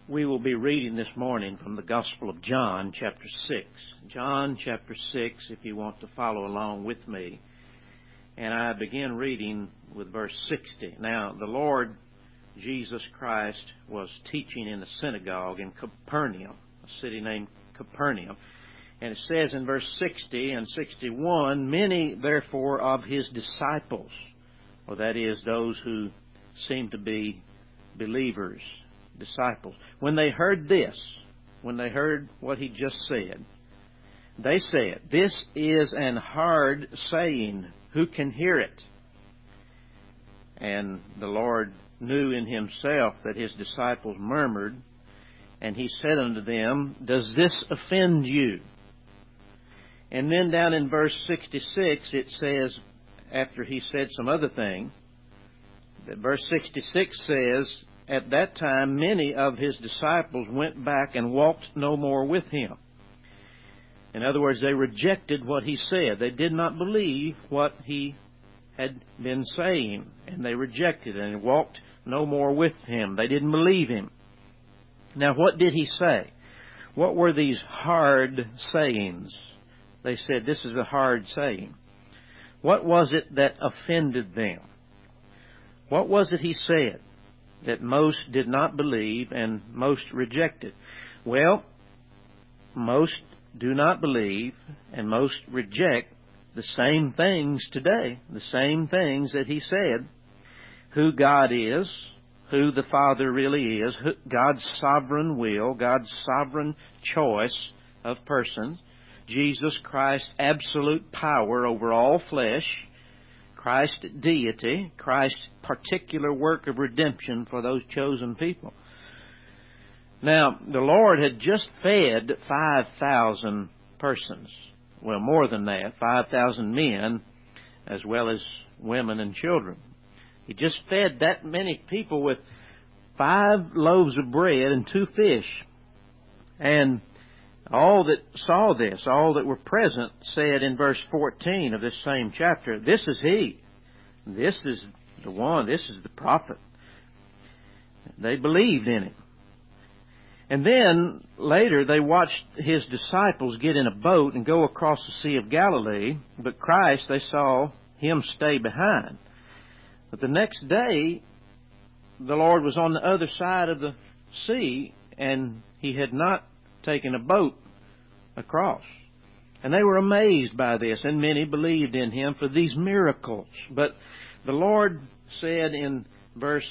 We will be reading this morning from the Gospel of John, chapter 6. John, chapter 6, if you want to follow along with me. And I begin reading with verse 60. Now, the Lord Jesus Christ was teaching in the synagogue in Capernaum, a city named Capernaum. And it says in verse 60 and 61, many, therefore, of his disciples, or that is, those who seem to be believers, disciples, when they heard this, when they heard what he just said, they said, "This is an hard saying. Who can hear it?" And the Lord knew in himself that his disciples murmured, and he said unto them, "Does this offend you?" And then down in verse 66, it says, after he said some other thing, that verse 66 says, "At that time many of his disciples went back and walked no more with him." In other words, they rejected what he said. They did not believe what he had been saying, and they rejected it and walked no more with him. They didn't believe him. Now, what did he say? What were these hard sayings? They said, "This is a hard saying." What was it that offended them? What was it he said that most did not believe and most rejected? Well, most do not believe and most reject the same things today, the same things that he said. Who God is, who the Father really is, God's sovereign will, God's sovereign choice of persons, Jesus Christ's absolute power over all flesh, Christ's deity, Christ's particular work of redemption for those chosen people. Now, the Lord had just fed 5,000 persons. Well, more than that, 5,000 men, as well as women and children. He just fed that many people with 5 loaves of bread and 2 fish. And all that saw this, all that were present, said in verse 14 of this same chapter, "This is he. This is the one. This is the prophet." They believed in him. And then later they watched his disciples get in a boat and go across the Sea of Galilee, but Christ, they saw him stay behind. But the next day, the Lord was on the other side of the sea, and he had not taken a boat across. And they were amazed by this, and many believed in him for these miracles. But the Lord said in verse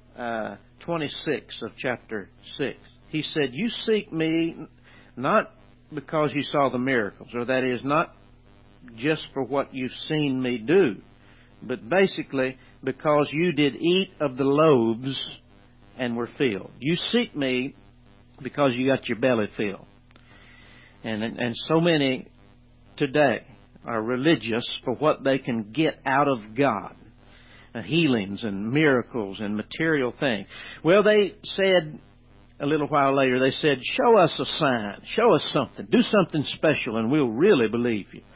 26 of chapter 6, he said, "You seek me not because you saw the miracles," or that is, not just for what you've seen me do, but basically because you did eat of the loaves and were filled. You seek me because you got your belly filled. And so many today are religious for what they can get out of God. Healings and miracles and material things. Well, they said a little while later, they said, "Show us a sign. Show us something. Do something special and we'll really believe you."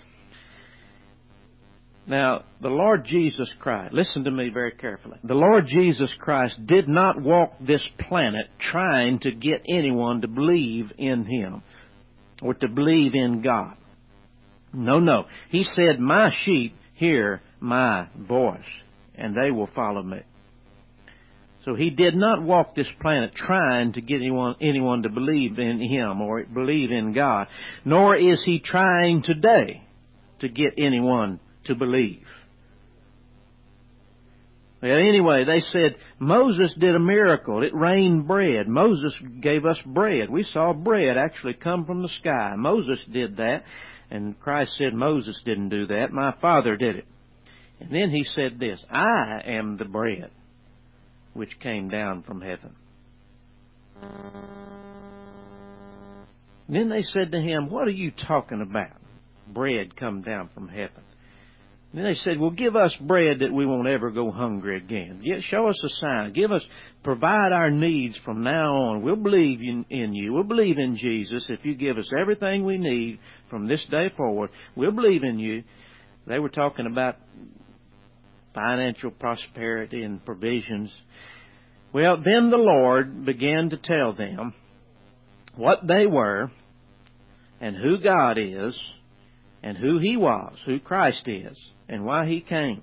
Now, the Lord Jesus Christ, listen to me very carefully. The Lord Jesus Christ did not walk this planet trying to get anyone to believe in him or to believe in God. No. He said, "My sheep hear my voice, and they will follow me." So he did not walk this planet trying to get anyone to believe in him or believe in God, nor is he trying today to get anyone to believe. Well, anyway, they said, Moses did a miracle. It rained bread. Moses gave us bread. We saw bread actually come from the sky. Moses did that. And Christ said, "Moses didn't do that. My Father did it." And then he said this, "I am the bread which came down from heaven." And then they said to him, "What are you talking about? Bread come down from heaven." And then they said, "Well, give us bread that we won't ever go hungry again. Show us a sign. Provide our needs from now on. We'll believe in you. We'll believe in Jesus. If you give us everything we need from this day forward, we'll believe in you." They were talking about financial prosperity and provisions. Well, then the Lord began to tell them what they were and who God is and who He was, who Christ is, and why He came.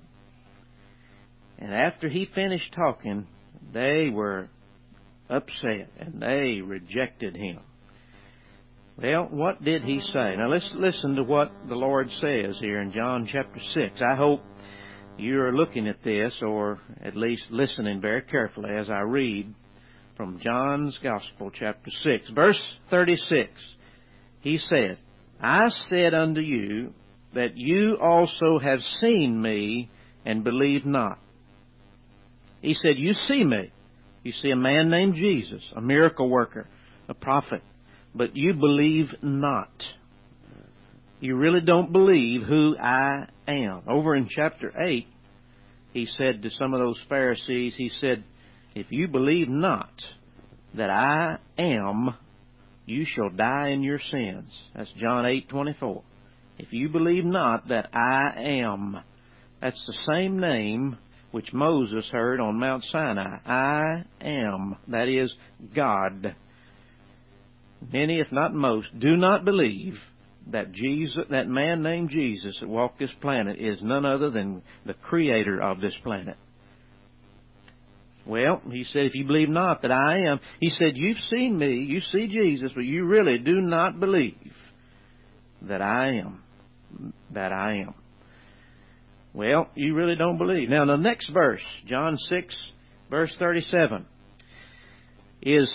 And after He finished talking, they were upset and they rejected Him. Well, what did He say? Now let's listen to what the Lord says here in John chapter 6. I hope you're looking at this, or at least listening very carefully as I read from John's Gospel chapter 6. Verse 36, He said, I said unto you that you also have seen me and believe not. He said, you see me. You see a man named Jesus, a miracle worker, a prophet, but you believe not. You really don't believe who I am. Over in chapter 8, He said to some of those Pharisees, He said, if you believe not that I am, you shall die in your sins. That's John 8:24. If you believe not that I am, that's the same name which Moses heard on Mount Sinai. I am, that is God. Many, if not most, do not believe that Jesus, that man named Jesus that walked this planet, is none other than the creator of this planet. Well, He said, if you believe not that I am, He said, you've seen me, you see Jesus, but you really do not believe that I am. That I am. Well, you really don't believe. Now, the next verse, John 6, verse 37, is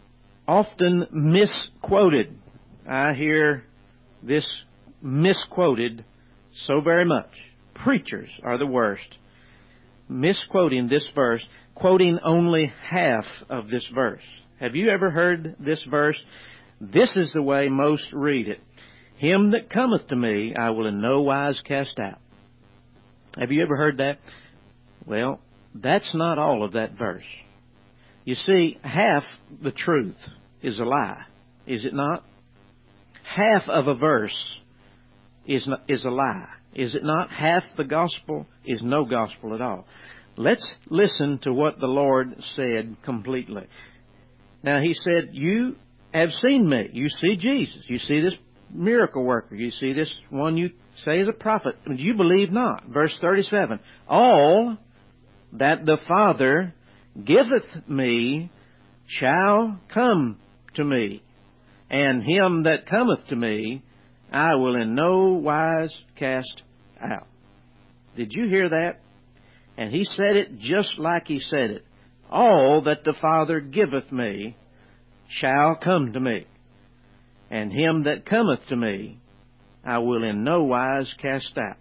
often misquoted. I hear this misquoted so very much. Preachers are the worst. Misquoting this verse, quoting only half of this verse. Have you ever heard this verse? This is the way most read it. Him that cometh to me, I will in no wise cast out. Have you ever heard that? Well, that's not all of that verse. You see, half the truth is a lie, is it not? Half of a verse is a lie, is it not? Half the gospel is no gospel at all. Let's listen to what the Lord said completely. Now, He said, you have seen me. You see Jesus. You see this miracle worker. You see this one you say is a prophet. But you believe not. Verse 37, all that the Father giveth me shall come to me, and him that cometh to me I will in no wise cast out. Did you hear that? And He said it just like He said it. All that the Father giveth me shall come to me, and him that cometh to me I will in no wise cast out.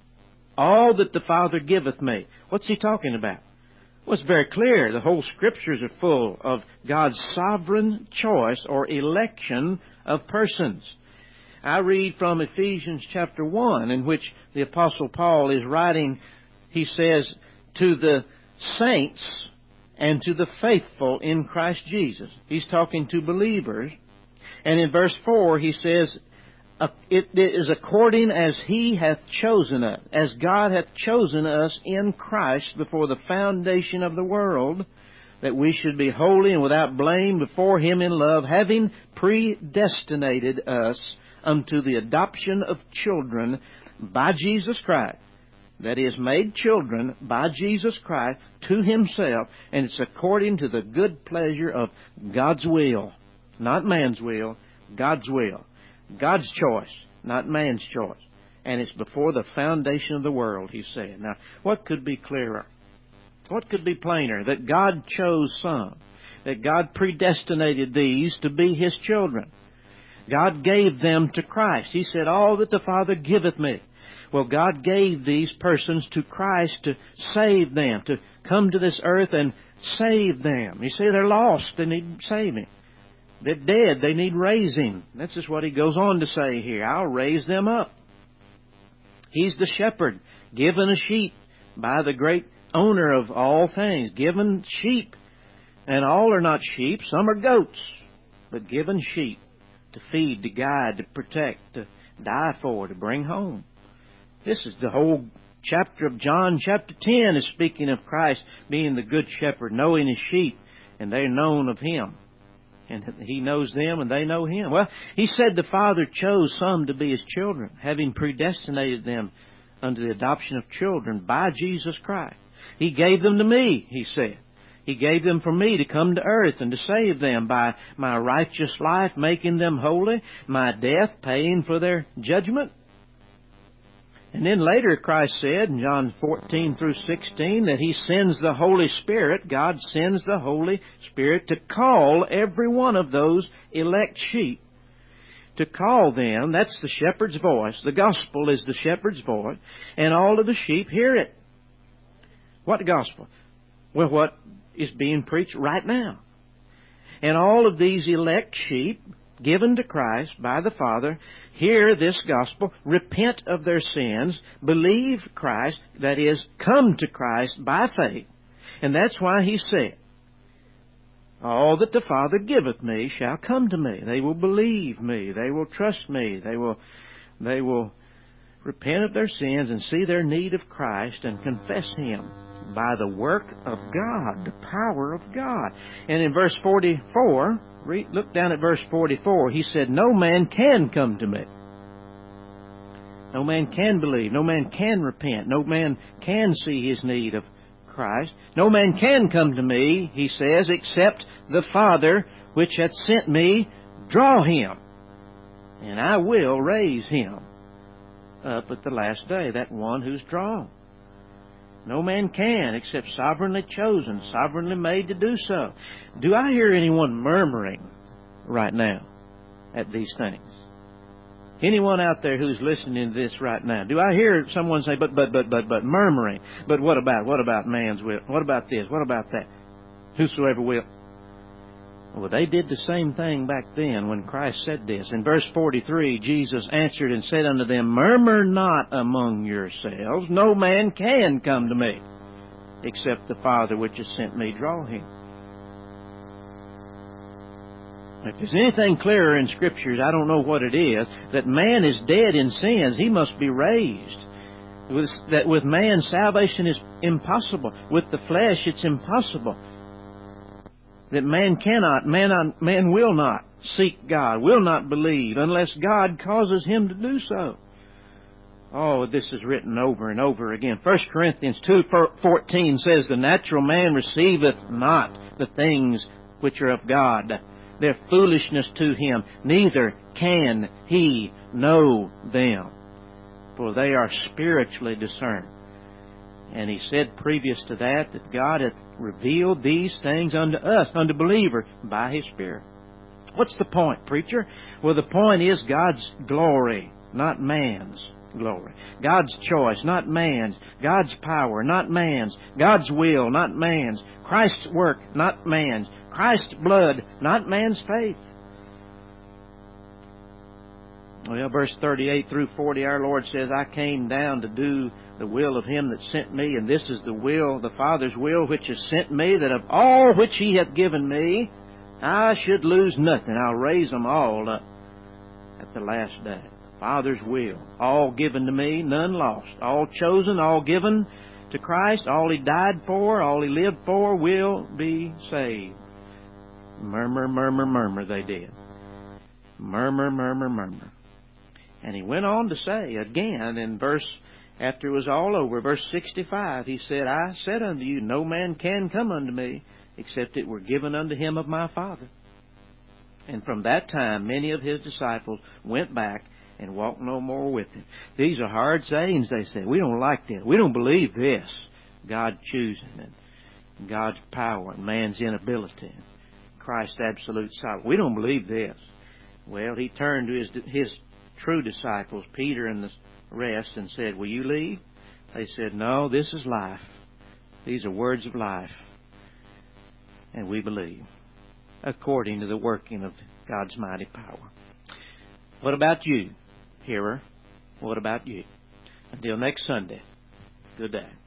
All that the Father giveth me. What's He talking about? Well, it's very clear. The whole Scriptures are full of God's sovereign choice or election of persons. I read from Ephesians chapter 1, in which the Apostle Paul is writing. He says, to the saints and to the faithful in Christ Jesus. He's talking to believers. And in verse 4, he says, it is according as He hath chosen us, as God hath chosen us in Christ before the foundation of the world, that we should be holy and without blame before Him in love, having predestinated us unto the adoption of children by Jesus Christ. That is, made children by Jesus Christ to Himself, and it's according to the good pleasure of God's will. Not man's will, God's will. God's choice, not man's choice. And it's before the foundation of the world, He said. Now, what could be clearer? What could be plainer? That God chose some. That God predestinated these to be His children. God gave them to Christ. He said, all that the Father giveth me. Well, God gave these persons to Christ to save them, to come to this earth and save them. You see, they're lost. They need saving. They're dead. They need raising. That's just what He goes on to say here. I'll raise them up. He's the shepherd, given a sheep by the great owner of all things. Given sheep. And all are not sheep. Some are goats. But given sheep to feed, to guide, to protect, to die for, to bring home. This is the whole chapter of John, chapter 10, is speaking of Christ being the good shepherd, knowing His sheep, and they're known of Him. And He knows them, and they know Him. Well, He said the Father chose some to be His children, having predestinated them unto the adoption of children by Jesus Christ. He gave them to me, He said. He gave them for me to come to earth and to save them by my righteous life, making them holy, my death paying for their judgment. And then later Christ said in John 14 through 16 that He sends the Holy Spirit, God sends the Holy Spirit to call every one of those elect sheep. To call them, that's the shepherd's voice. The gospel is the shepherd's voice, and all of the sheep hear it. What gospel? Well, what is being preached right now. And all of these elect sheep, given to Christ by the Father, hear this gospel, repent of their sins, believe Christ, that is, come to Christ by faith. And that's why He said, all that the Father giveth me shall come to me. They will believe me. They will trust me. They will repent of their sins and see their need of Christ and confess Him by the work of God, the power of God. And in verse 44, look down at verse 44, He said, no man can come to me. No man can believe. No man can repent. No man can see his need of Christ. No man can come to me, He says, except the Father which hath sent me draw him. And I will raise him up at the last day, that one who's drawn. No man can, except sovereignly chosen, sovereignly made to do so. Do I hear anyone murmuring right now at these things? Anyone out there who's listening to this right now? Do I hear someone say, but murmuring? But what about man's will? What about this? What about that? Whosoever will. Well, they did the same thing back then when Christ said this. In verse 43, Jesus answered and said unto them, murmur not among yourselves. No man can come to me, except the Father which has sent me draw him. If there's anything clearer in Scriptures, I don't know what it is, that man is dead in sins. He must be raised. That with man, salvation is impossible. With the flesh, it's impossible. That man will not seek God, will not believe, unless God causes him to do so. Oh, this is written over and over again. 1 Corinthians 2:14 says, the natural man receiveth not the things which are of God. They're foolishness to him, neither can he know them, for they are spiritually discerned. And he said previous to that God hath revealed these things unto us, unto believers, by His Spirit. What's the point, preacher? Well, the point is God's glory, not man's glory. God's choice, not man's. God's power, not man's. God's will, not man's. Christ's work, not man's. Christ's blood, not man's faith. Well, verse 38 through 40, our Lord says, I came down to do the will of Him that sent me, and this is the will, the Father's will, which has sent me, that of all which He hath given me, I should lose nothing. I'll raise them all up at the last day. The Father's will, all given to me, none lost. All chosen, all given to Christ, all He died for, all He lived for, will be saved. Murmur, murmur, murmur, they did. Murmur, murmur, murmur. And He went on to say again in after it was all over, verse 65, He said, I said unto you, no man can come unto me, except it were given unto him of my Father. And from that time many of His disciples went back and walked no more with Him. These are hard sayings, they said. We don't like this. We don't believe this. God choosing and God's power and man's inability. Christ's absolute silence. We don't believe this. Well, He turned to His true disciples, Peter and the rest, and said, will you leave? They said, no, this is life. These are words of life. And we believe, according to the working of God's mighty power. What about you, hearer? What about you? Until next Sunday, good day.